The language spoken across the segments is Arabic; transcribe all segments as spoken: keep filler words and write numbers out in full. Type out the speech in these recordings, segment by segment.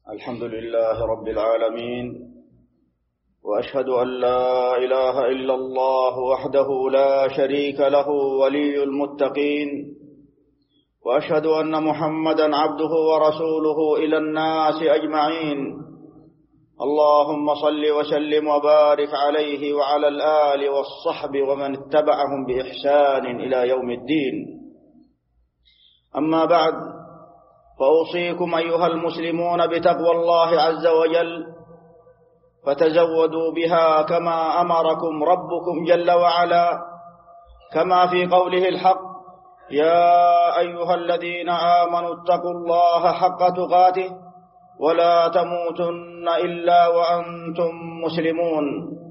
الحمد لله رب العالمين، وأشهد أن لا إله إلا الله وحده لا شريك له ولي المتقين، وأشهد أن محمدا عبده ورسوله إلى الناس أجمعين. اللهم صل وسلم وبارك عليه وعلى الآل والصحب ومن اتبعهم بإحسان إلى يوم الدين. أما بعد، فأوصيكم أيها المسلمون بتقوى الله عز وجل، فتزودوا بها كما أمركم ربكم جل وعلا، كما في قوله الحق: يا أيها الذين آمنوا اتقوا الله حق تقاته ولا تموتن إلا وأنتم مسلمون.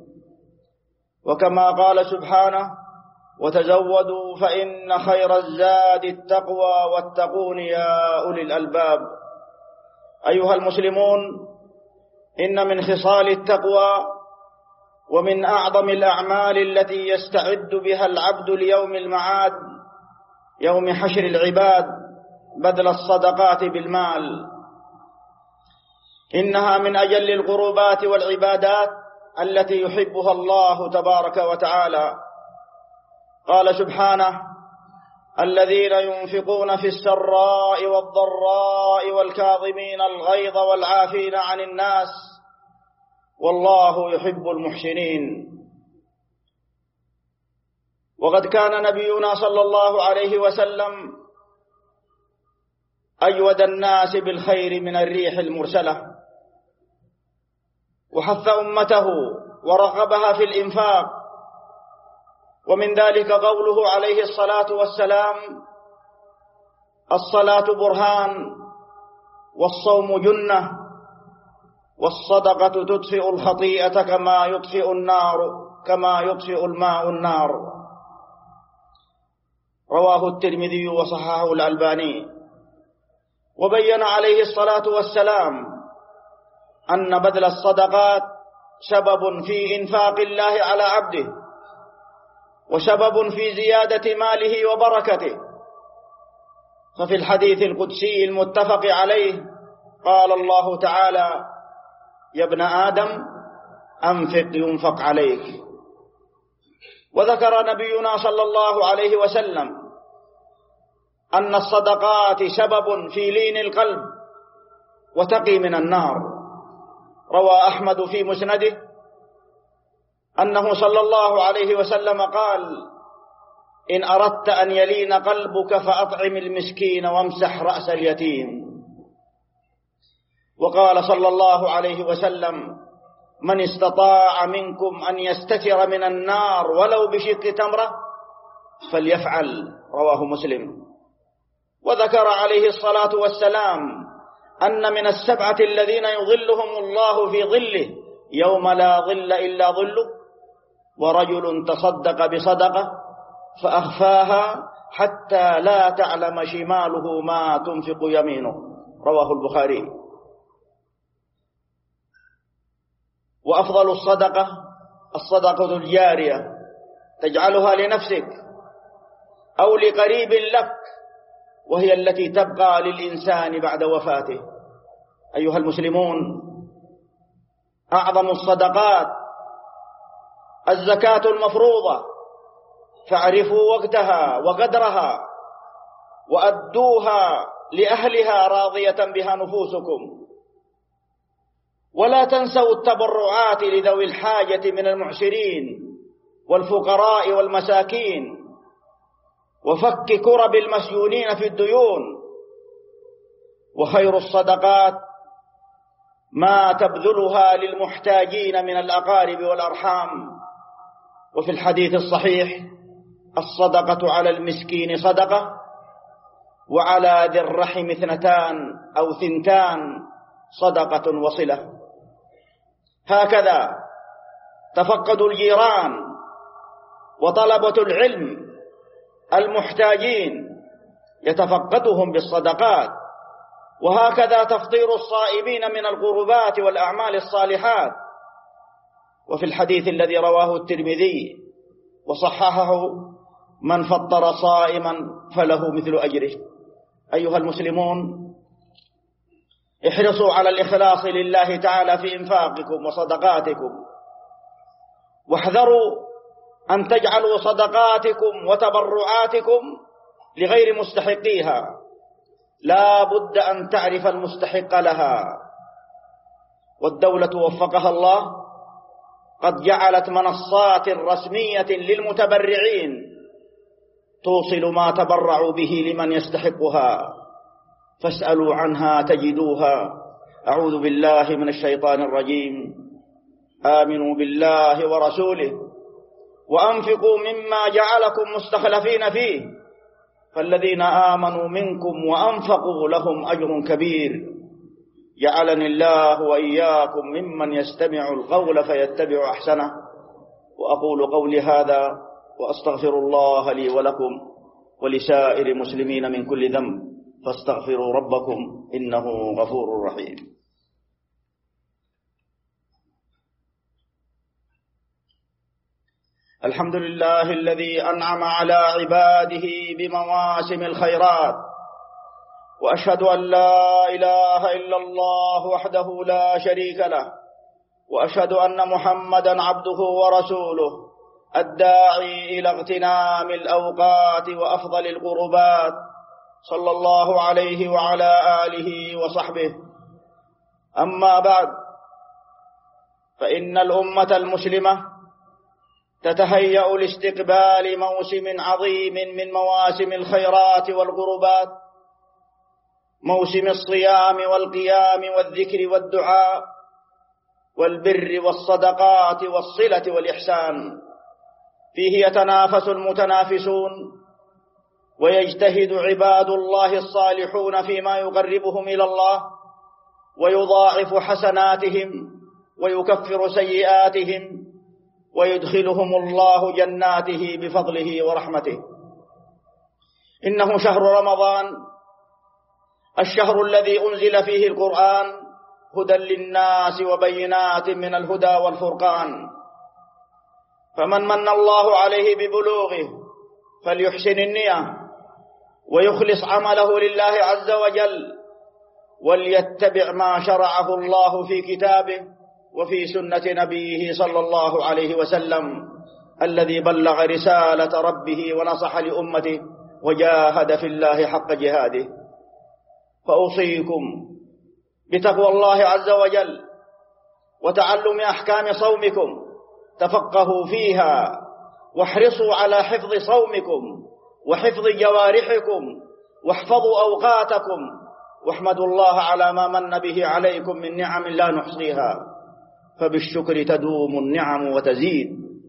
وكما قال سبحانه: وتزودوا فإن خير الزاد التقوى واتقون يا أولي الألباب. أيها المسلمون، إن من خصال التقوى ومن أعظم الأعمال التي يستعد بها العبد ليوم المعاد، يوم حشر العباد، بذل الصدقات بالمال. إنها من أجل القربات والعبادات التي يحبها الله تبارك وتعالى. قال سبحانه: الذين ينفقون في السراء والضراء والكاظمين الغيظ والعافين عن الناس والله يحب المحسنين. وقد كان نبينا صلى الله عليه وسلم أجود الناس بالخير من الريح المرسلة، وحث أمته ورغبها في الإنفاق. ومن ذلك قوله عليه الصلاة والسلام: الصلاة برهان، والصوم جنة، والصدقة تطفئ الخطيئة كما يطفئ النار كما يطفئ الماء النار. رواه الترمذي وصححه الألباني. وبين عليه الصلاة والسلام أن بذل الصدقات سبب في إنفاق الله على عبده، وسبب في زيادة ماله وبركته. ففي الحديث القدسي المتفق عليه قال الله تعالى: يا ابن آدم أنفق ينفق عليك. وذكر نبينا صلى الله عليه وسلم أن الصدقات سبب في لين القلب وتقي من النار. روى أحمد في مسنده أنه صلى الله عليه وسلم قال: إن أردت أن يلين قلبك فأطعم المسكين وامسح رأس اليتيم. وقال صلى الله عليه وسلم: من استطاع منكم أن يستتر من النار ولو بشق تمرة فليفعل. رواه مسلم. وذكر عليه الصلاة والسلام أن من السبعة الذين يظلهم الله في ظله يوم لا ظل إلا ظله: ورجل تصدق بصدقة فأخفاها حتى لا تعلم شماله ما تنفق يمينه. رواه البخاري. وأفضل الصدقة الصدقة الجارية، تجعلها لنفسك أو لقريب لك، وهي التي تبقى للإنسان بعد وفاته. أيها المسلمون، أعظم الصدقات الزكاة المفروضة، فاعرفوا وقتها وقدرها وأدوها لأهلها راضية بها نفوسكم. ولا تنسوا التبرعات لذوي الحاجة من المعسرين والفقراء والمساكين، وفك كرب المسجونين في الديون. وخير الصدقات ما تبذلها للمحتاجين من الأقارب والأرحام. وفي الحديث الصحيح: الصدقة على المسكين صدقة، وعلى ذي الرحم اثنتان أو ثنتان صدقة وصلة. هكذا تفقدوا الجيران وطلبة العلم المحتاجين يتفقدهم بالصدقات. وهكذا تفطير الصائمين من القربات والأعمال الصالحات. وفي الحديث الذي رواه الترمذي وصححه: من فطر صائما فله مثل أجره. أيها المسلمون، احرصوا على الإخلاص لله تعالى في إنفاقكم وصدقاتكم، واحذروا أن تجعلوا صدقاتكم وتبرعاتكم لغير مستحقيها، لا بد أن تعرف المستحق لها. والدولة وفقها الله قد جعلت منصات رسمية للمتبرعين توصل ما تبرعوا به لمن يستحقها، فاسألوا عنها تجدوها. أعوذ بالله من الشيطان الرجيم. آمنوا بالله ورسوله وأنفقوا مما جعلكم مستخلفين فيه، فالذين آمنوا منكم وأنفقوا لهم أجر كبير. جعلني الله وإياكم ممن يستمع القول فيتبع أحسنه. وأقول قولي هذا وأستغفر الله لي ولكم ولسائر المسلمين من كل ذنب، فاستغفروا ربكم إنه غفور رحيم. الحمد لله الذي أنعم على عباده بمواسم الخيرات، وأشهد أن لا إله إلا الله وحده لا شريك له، وأشهد أن محمدا عبده ورسوله الداعي إلى اغتنام الأوقات وأفضل القربات، صلى الله عليه وعلى آله وصحبه. أما بعد، فإن الأمة المسلمة تتهيأ لاستقبال موسم عظيم من مواسم الخيرات والقربات، موسم الصيام والقيام والذكر والدعاء والبر والصدقات والصلة والإحسان. فيه يتنافس المتنافسون ويجتهد عباد الله الصالحون فيما يقربهم إلى الله ويضاعف حسناتهم ويكفر سيئاتهم ويدخلهم الله جناته بفضله ورحمته. إنه شهر رمضان، الشهر الذي أنزل فيه القرآن هدى للناس وبينات من الهدى والفرقان، فمن من الله عليه ببلوغه فليحسن النية ويخلص عمله لله عز وجل، وليتبع ما شرعه الله في كتابه وفي سنة نبيه صلى الله عليه وسلم، الذي بلغ رسالة ربه ونصح لأمته وجاهد في الله حق جهاده. فأوصيكم بتقوى الله عز وجل وتعلم أحكام صومكم، تفقهوا فيها واحرصوا على حفظ صومكم وحفظ جوارحكم، واحفظوا أوقاتكم، واحمدوا الله على ما من به عليكم من نعم لا نحصيها، فبالشكر تدوم النعم وتزيد.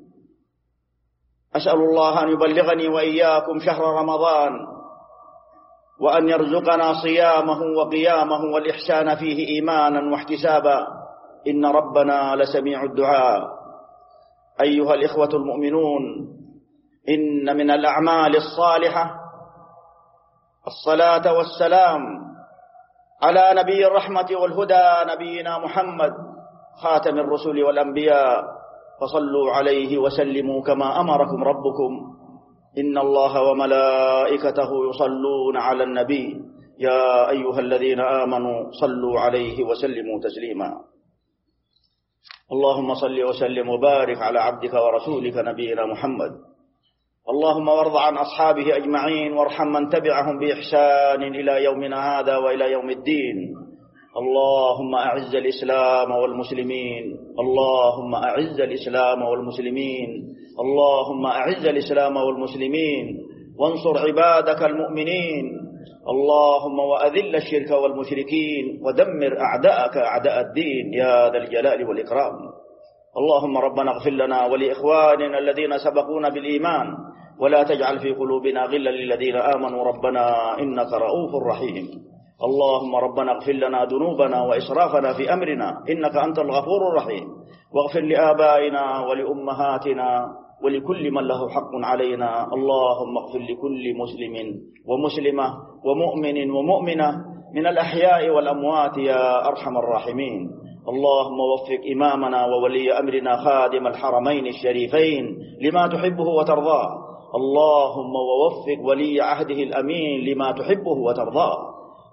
أسأل الله أن يبلغني وإياكم شهر رمضان، وأن يرزقنا صيامه وقيامه والإحسان فيه إيمانا واحتسابا، إن ربنا لسميع الدعاء. أيها الإخوة المؤمنون، إن من الأعمال الصالحة الصلاة والسلام على نبي الرحمة والهدى نبينا محمد خاتم الرسل والأنبياء، فصلوا عليه وسلموا كما أمركم ربكم. إن الله وملائكته يصلون على النبي يا أيها الذين آمنوا صلوا عليه وسلموا تسليما. اللهم صل وسلم وبارك على عبدك ورسولك نبينا محمد. اللهم وارض عن أصحابه أجمعين، وارحم من تبعهم بإحسان إلى يومنا هذا وإلى يوم الدين. اللهم أعز الإسلام والمسلمين، اللهم أعز الإسلام والمسلمين، اللهم أعز الإسلام والمسلمين، وانصر عبادك المؤمنين. اللهم وأذل الشرك والمشركين، ودمر أعداءك أعداء الدين يا ذا الجلال والإكرام. اللهم ربنا اغفر لنا ولإخواننا الذين سبقونا بالإيمان، ولا تجعل في قلوبنا غلا للذين آمنوا ربنا إنك رؤوف رحيم. اللهم ربنا اغفر لنا ذنوبنا وإسرافنا في أمرنا إنك أنت الغفور الرحيم، واغفر لآبائنا ولأمهاتنا ولكل من له حق علينا. اللهم اغفر لكل مسلم ومسلمة ومؤمن ومؤمنة من الأحياء والأموات يا أرحم الراحمين. اللهم وفق إمامنا وولي أمرنا خادم الحرمين الشريفين لما تحبه وترضاه. اللهم ووفق ولي عهده الأمين لما تحبه وترضاه.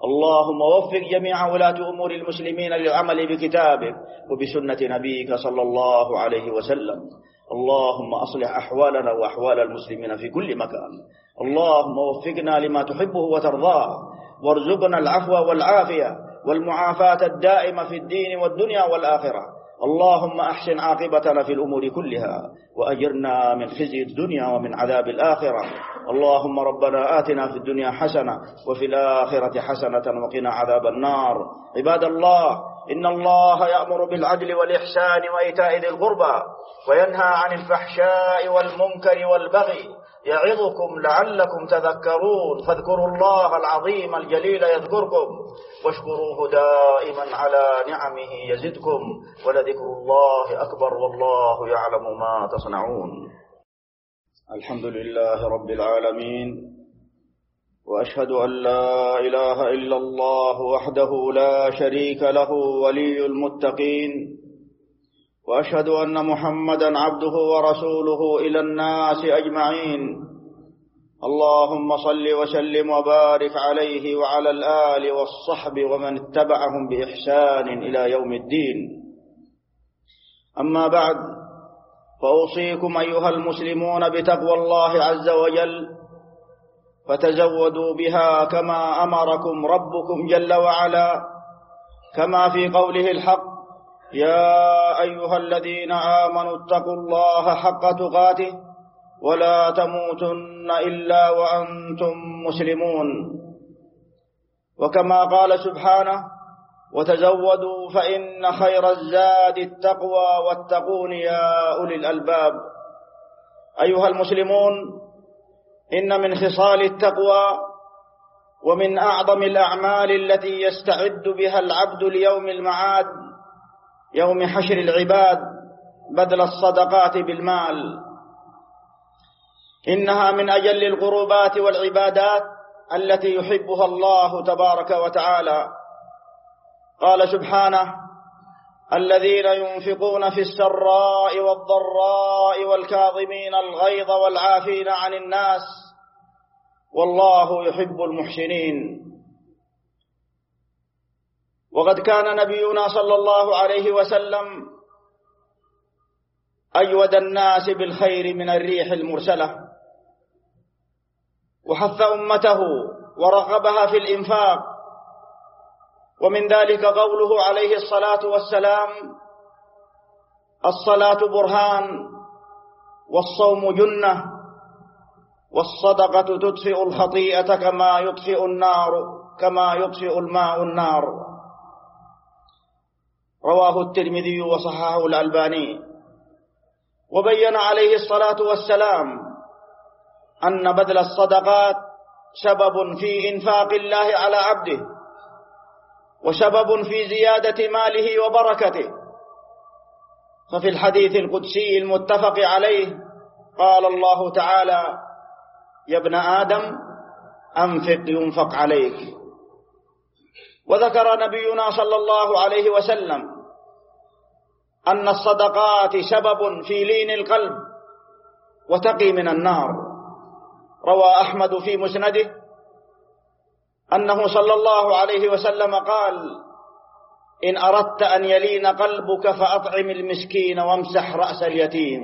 اللهم وفق جميع ولاة أمور المسلمين للعمل بكتابك وبسنة نبيك صلى الله عليه وسلم. اللهم أصلح أحوالنا وأحوال المسلمين في كل مكان. اللهم وفقنا لما تحبه وترضاه، وارزقنا العفو والعافية والمعافاة الدائمة في الدين والدنيا والآخرة. اللهم أحسن عاقبتنا في الأمور كلها، وأجرنا من خزي الدنيا ومن عذاب الآخرة. اللهم ربنا آتنا في الدنيا حسنة وفي الآخرة حسنة وقنا عذاب النار. عباد الله، إن الله يأمر بالعدل والإحسان وإيتاء ذي القربى وينهى عن الفحشاء والمنكر والبغي يعظكم لعلكم تذكرون. فاذكروا الله العظيم الجليل يذكركم، واشكروه دائما على نعمه يزدكم، ولذكر الله أكبر والله يعلم ما تصنعون. الحمد لله رب العالمين، وأشهد أن لا إله إلا الله وحده لا شريك له ولي المتقين، وأشهد أن محمدا عبده ورسوله إلى الناس أجمعين. اللهم صل وسلم وبارك عليه وعلى الآل والصحب ومن اتبعهم بإحسان إلى يوم الدين. أما بعد، فأوصيكم أيها المسلمون بتقوى الله عز وجل، فتزودوا بها كما أمركم ربكم جل وعلا، كما في قوله الحق: يا أيها الذين آمنوا اتقوا الله حق تقاته ولا تموتن إلا وأنتم مسلمون. وكما قال سبحانه: وتزودوا فإن خير الزاد التقوى واتقون يا أولي الألباب. أيها المسلمون، إن من خصال التقوى ومن أعظم الأعمال التي يستعد بها العبد ليوم المعاد، يوم حشر العباد، بذل الصدقات بالمال. إنها من أجل القربات والعبادات التي يحبها الله تبارك وتعالى. قال سبحانه: الذين ينفقون في السراء والضراء والكاظمين الغيظ والعافين عن الناس والله يحب المحسنين. وقد كان نبينا صلى الله عليه وسلم أجود الناس بالخير من الريح المرسلة، وحث أمته ورغبها في الإنفاق. ومن ذلك قوله عليه الصلاة والسلام: الصلاة برهان، والصوم جنة، والصدقة تطفئ الخطيئة كما يطفئ النار كما يطفئ الماء النار. رواه الترمذي وصححه الألباني. وبين عليه الصلاة والسلام أن بذل الصدقات سبب في إنفاق الله على عبده، وسبب في زيادة ماله وبركته. ففي الحديث القدسي المتفق عليه قال الله تعالى: يا ابن آدم أنفق ينفق عليك. وذكر نبينا صلى الله عليه وسلم أن الصدقات سبب في لين القلب وتقي من النار. روى أحمد في مسنده أنه صلى الله عليه وسلم قال: إن أردت أن يلين قلبك فأطعم المسكين وامسح رأس اليتيم.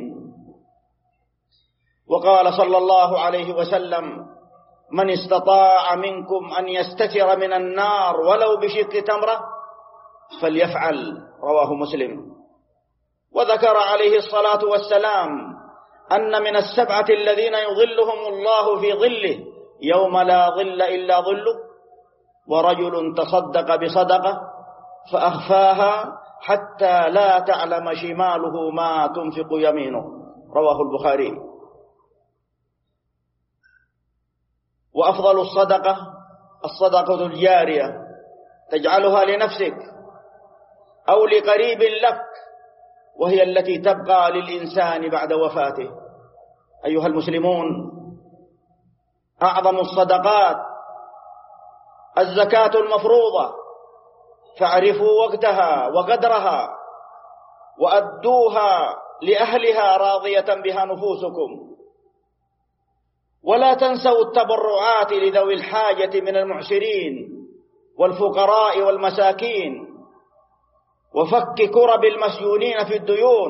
وقال صلى الله عليه وسلم: من استطاع منكم أن يستتر من النار ولو بشق تمرة فليفعل. رواه مسلم. وذكر عليه الصلاة والسلام أن من السبعة الذين يظلهم الله في ظله يوم لا ظل إلا ظله: ورجل تصدق بصدقة فأخفاها حتى لا تعلم شماله ما تنفق يمينه. رواه البخاري. وأفضل الصدقة الصدقة الجارية، تجعلها لنفسك أو لقريب لك، وهي التي تبقى للإنسان بعد وفاته. أيها المسلمون، أعظم الصدقات الزكاة المفروضة، فاعرفوا وقتها وقدرها وأدوها لأهلها راضية بها نفوسكم. ولا تنسوا التبرعات لذوي الحاجة من المعسرين والفقراء والمساكين، وفك كرب المسجونين في الديون.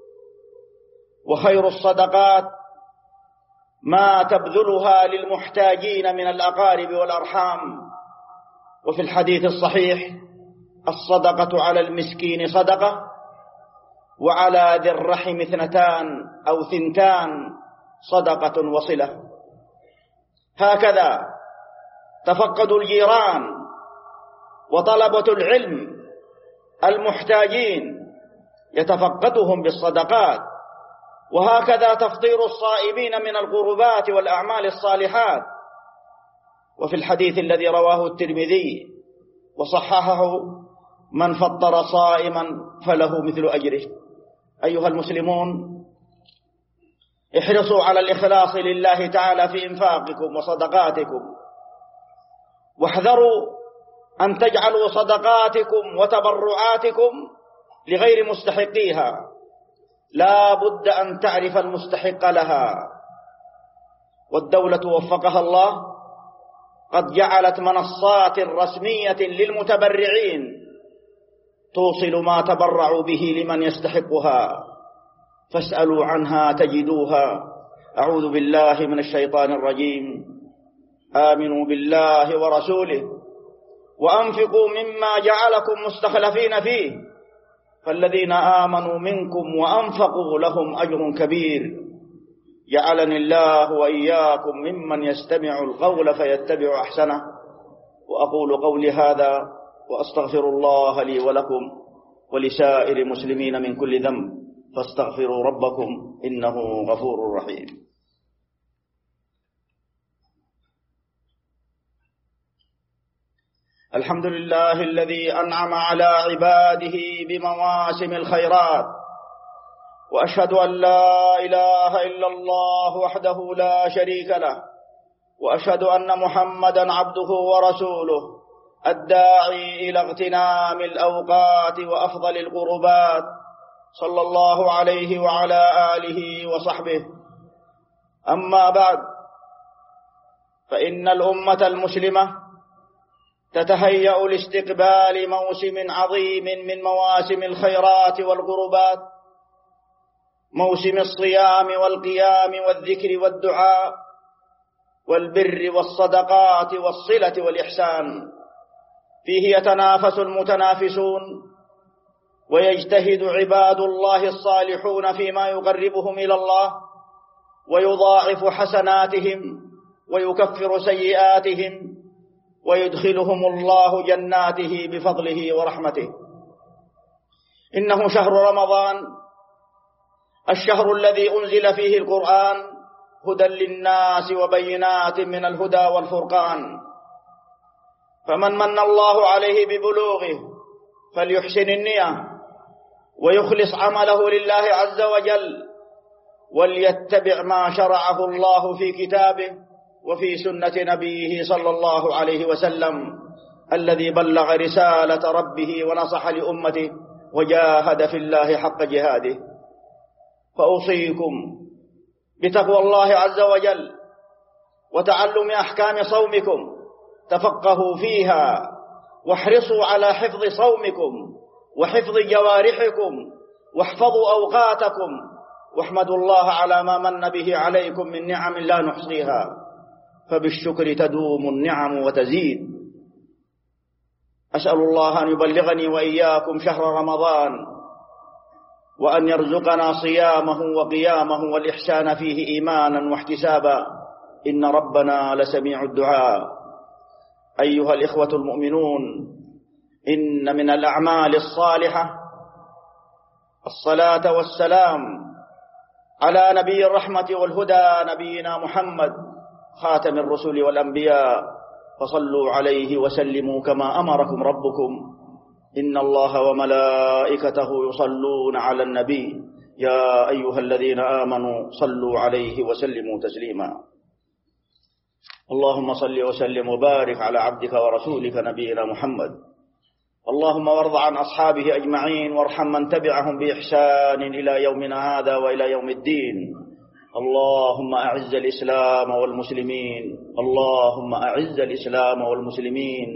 وخير الصدقات ما تبذلها للمحتاجين من الأقارب والأرحام. وفي الحديث الصحيح: الصدقة على المسكين صدقة، وعلى ذي الرحم اثنتان أو ثنتان صدقة وصلة. هكذا تفقدوا الجيران وطلبة العلم المحتاجين يتفقدهم بالصدقات، وهكذا تفطير الصائمين من القربات والأعمال الصالحات. وفي الحديث الذي رواه الترمذي وصححه: من فطر صائما فله مثل أجره. أيها المسلمون، احرصوا على الإخلاص لله تعالى في إنفاقكم وصدقاتكم، واحذروا أن تجعلوا صدقاتكم وتبرعاتكم لغير مستحقيها. لا بد أن تعرف المستحق لها. والدولة وفقها الله قد جعلت منصات رسمية للمتبرعين توصل ما تبرعوا به لمن يستحقها، فاسألوا عنها تجدوها. أعوذ بالله من الشيطان الرجيم. آمنوا بالله ورسوله وأنفقوا مما جعلكم مستخلفين فيه، فالذين آمنوا منكم وأنفقوا لهم أجر كبير. جعلني الله وإياكم ممن يستمع القول فيتبع أحسنه. وأقول قولي هذا وأستغفر الله لي ولكم ولسائر المسلمين من كل ذنب، فاستغفروا ربكم إنه غفور رحيم. الحمد لله الذي أنعم على عباده بمواسم الخيرات، وأشهد أن لا إله إلا الله وحده لا شريك له، وأشهد أن محمدا عبده ورسوله الداعي إلى اغتنام الأوقات وأفضل القربات، صلى الله عليه وعلى آله وصحبه. أما بعد، فإن الأمة المسلمة تتهيأ لاستقبال موسم عظيم من مواسم الخيرات والقربات، موسم الصيام والقيام والذكر والدعاء والبر والصدقات والصلة والإحسان. فيه يتنافس المتنافسون ويجتهد عباد الله الصالحون فيما يقربهم إلى الله ويضاعف حسناتهم ويكفر سيئاتهم ويدخلهم الله جناته بفضله ورحمته. إنه شهر رمضان، الشهر الذي أنزل فيه القرآن هدى للناس وبينات من الهدى والفرقان. فمن من الله عليه ببلوغه فليحسن النية ويخلص عمله لله عز وجل، وليتبع ما شرعه الله في كتابه وفي سنة نبيه صلى الله عليه وسلم، الذي بلغ رسالة ربه ونصح لأمته وجاهد في الله حق جهاده. فأوصيكم بتقوى الله عز وجل وتعلم أحكام صومكم، تفقهوا فيها واحرصوا على حفظ صومكم وحفظ جوارحكم، واحفظوا أوقاتكم، واحمدوا الله على ما من به عليكم من نعم لا نحصيها، فبالشكر تدوم النعم وتزيد. أسأل الله أن يبلغني وإياكم شهر رمضان، وأن يرزقنا صيامه وقيامه والإحسان فيه إيمانا واحتسابا، إن ربنا لسميع الدعاء. أيها الإخوة المؤمنون، إن من الأعمال الصالحة الصلاة والسلام على نبي الرحمة والهدى نبينا محمد خاتم الرسل والأنبياء، فصلوا عليه وسلموا كما أمركم ربكم. إن الله وملائكته يصلون على النبي يا أيها الذين آمنوا صلوا عليه وسلموا تسليما. اللهم صل وسلم وبارك على عبدك ورسولك نبينا محمد. اللهم وارض عن أصحابه أجمعين، وارحم من تبعهم بإحسان إلى يومنا هذا وإلى يوم الدين. اللهم أعز الإسلام والمسلمين، اللهم أعز الإسلام والمسلمين،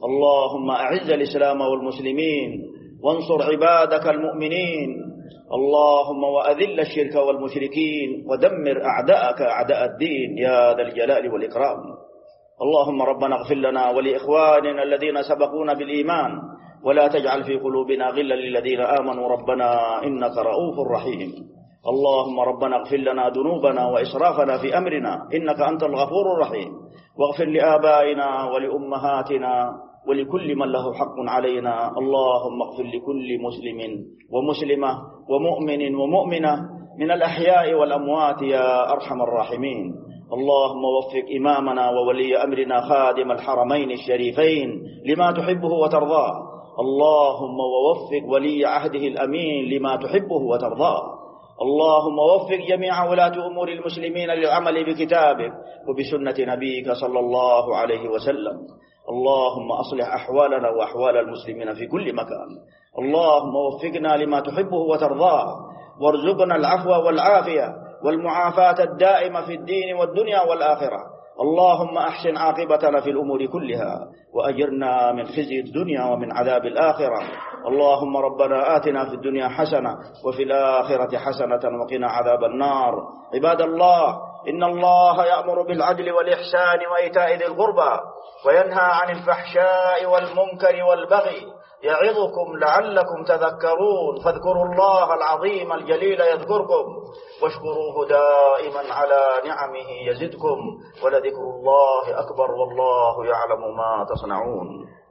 اللهم أعز الإسلام والمسلمين وانصر عبادك المؤمنين. اللهم وأذل الشرك والمشركين ودمر أعداءك أعداء الدين يا ذا الجلال والإكرام. اللهم ربنا اغفر لنا ولإخواننا الذين سبقونا بالإيمان ولا تجعل في قلوبنا غلا للذين آمنوا ربنا إنك رؤوف رحيم. اللهم ربنا اغفر لنا ذنوبنا وإسرافنا في أمرنا إنك أنت الغفور الرحيم. واغفر لآبائنا ولأمهاتنا ولكل من له حق علينا. اللهم اغفر لكل مسلم ومسلمة ومؤمن ومؤمنة من الأحياء والأموات يا أرحم الراحمين. اللهم وفق إمامنا وولي أمرنا خادم الحرمين الشريفين لما تحبه وترضاه. اللهم ووفق ولي عهده الأمين لما تحبه وترضاه. اللهم وفق جميع ولاة أمور المسلمين للعمل بكتابك وبسنة نبيك صلى الله عليه وسلم. اللهم أصلح أحوالنا وأحوال المسلمين في كل مكان. اللهم وفقنا لما تحبه وترضاه وارزقنا العفو والعافية والمعافاة الدائمة في الدين والدنيا والآخرة. اللهم أحسن عاقبتنا في الأمور كلها وأجرنا من خزي الدنيا ومن عذاب الآخرة. اللهم ربنا آتنا في الدنيا حسنة وفي الآخرة حسنة وقنا عذاب النار. عباد الله، إن الله يأمر بالعدل والإحسان وإيتاء ذي القربى وينهى عن الفحشاء والمنكر والبغي يعظكم لعلكم تذكرون. فاذكروا الله العظيم الجليل يذكركم واشكروه دائما على نعمه يزدكم ولذكر الله أكبر والله يعلم ما تصنعون.